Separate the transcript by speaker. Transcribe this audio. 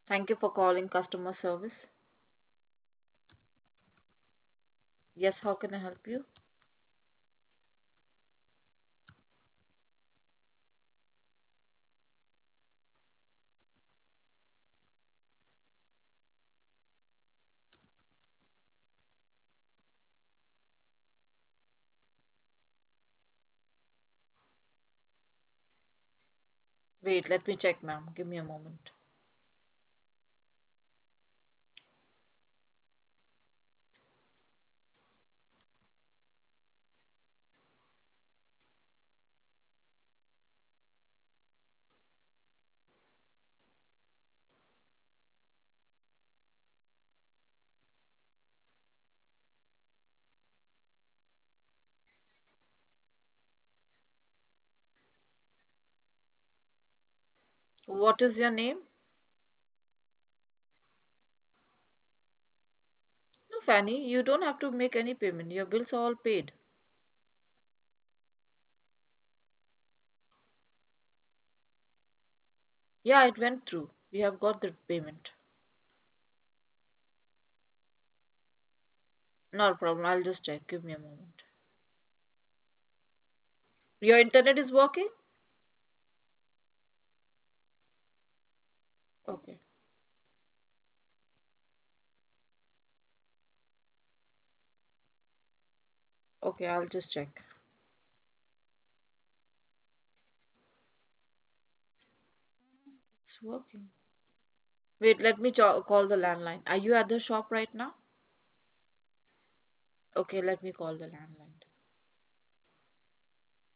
Speaker 1: Thank you for calling customer service. Yes, how can I help you? Wait, let me check, ma'am. Give me a moment. What is your name? No, Fanny, you don't have to make any payment. Your bills are all paid. Yeah, it went through. We have got the payment. Not a problem. I'll just check. Give me a moment. Your internet is working? Okay. Okay, I'll just check. It's working. Wait, let me call the landline. Are you at the shop right now? Okay, let me call the landline.